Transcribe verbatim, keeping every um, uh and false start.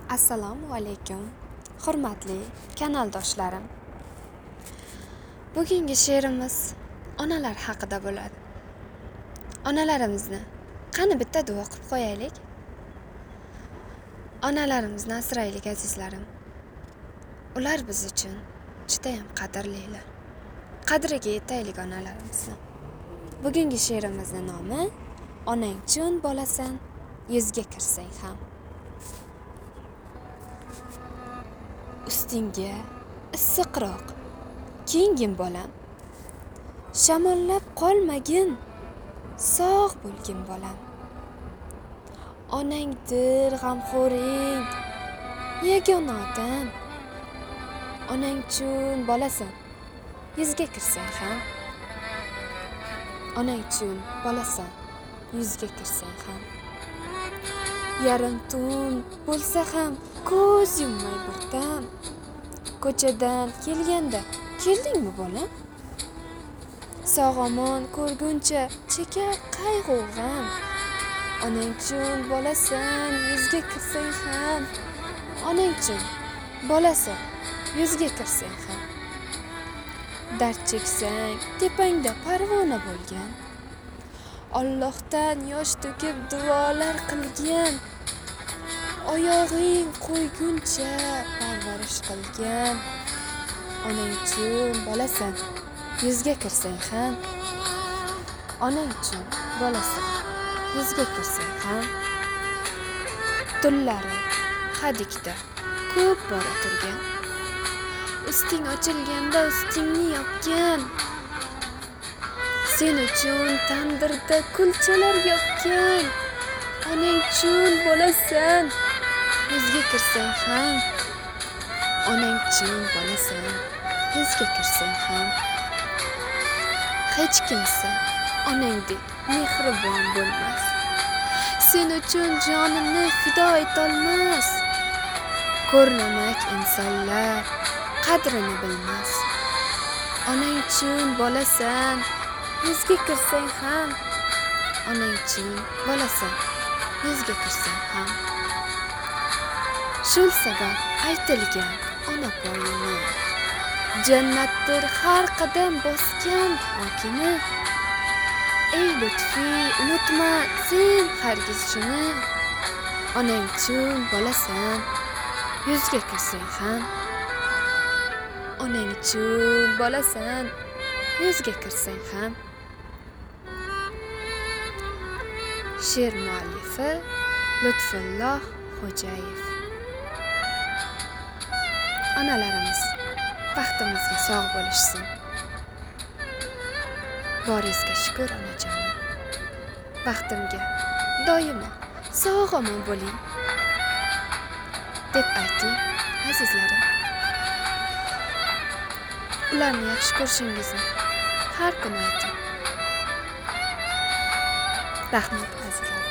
Assalomu alaykum, hurmatli kanaldoshlarim. Bugungi she'rimiz onalar haqida bo'ladi. Onalarimizni qani bitta duo qilib qo'yaylik. Onalarimizni asraylik azizlarim. Ular biz uchun juda ham qadrlilar. Qadriga yetaylik onalarimizni. Bugungi she'rimizning nomi Onangchun bo'lasan, yuzga kirsang ham. Ustingga issiqroq kiyingin bolam. Shamollab qolmagin, sog' bo'lgin bolam. Onangdir g'amxo'ring, yagona otam. Onangchun bo'lasan, yuzga kirsang ham. Onangchun bo'lasan, yuzga kirsang ham. Yarim tun bo'lsa ham ko'z yummay bir dam. Ko'chadan kelganda keldingmi bolam? Sog'-omon ko'rguncha chekar qayg'u g'am. Onangchun bo'lasan, yuzga kirsang ham. Onangchun bo'lasan, yuzga kirsang ham. Dard cheksang, tepangda parvona bo'lgan. Allohdan yosh to'kib duolar qilgan. Oyog'ing qo'yguncha parvarish qilgan. Onangchun bo'lasan, yuzga kirsang ham. Onangchun bo'lasan, yuzga kirsang ham. Tunlari hadikda ko'p bora turgan. Usting ochilganda ustingni yopgan. Sen uchun tandirda kulchalar yoqqan. Onangchun bo'lasan, yuzga kirsang ham. Onangchun bo'lasan, yuzga kirsang ham. Hech kimsa onangdek mehribon bo'lmas. Sen uchun jonini fido etolmas. Ko'rnamak insonlar qadrini bilmas. Onangchun bo'lasan, yuzga kirsang ham. Onangchun bo'lasan, yuzga kirsang ham. Shul sabab aytilgan ona poyini. Jannatdir har qadam bosgan hokimi. Ey lutfi, unutma sen hargiz shuni. Onangchun bo'lasan, yuzga kirsang ham. Onangchun bo'lasan, yuzga kirsang ham. She'r muallifi Lutfulloh Xo'jayev. Onalarimiz baxtimizga sog' bo'lishsin. Boringizga shukr onajonim. Baxtimga doimo sog'-omon bo'ling deb ayting azizlarim. Ularni yaxshi ko'rishingizni har kuni ayting. Rahmat azizlarim.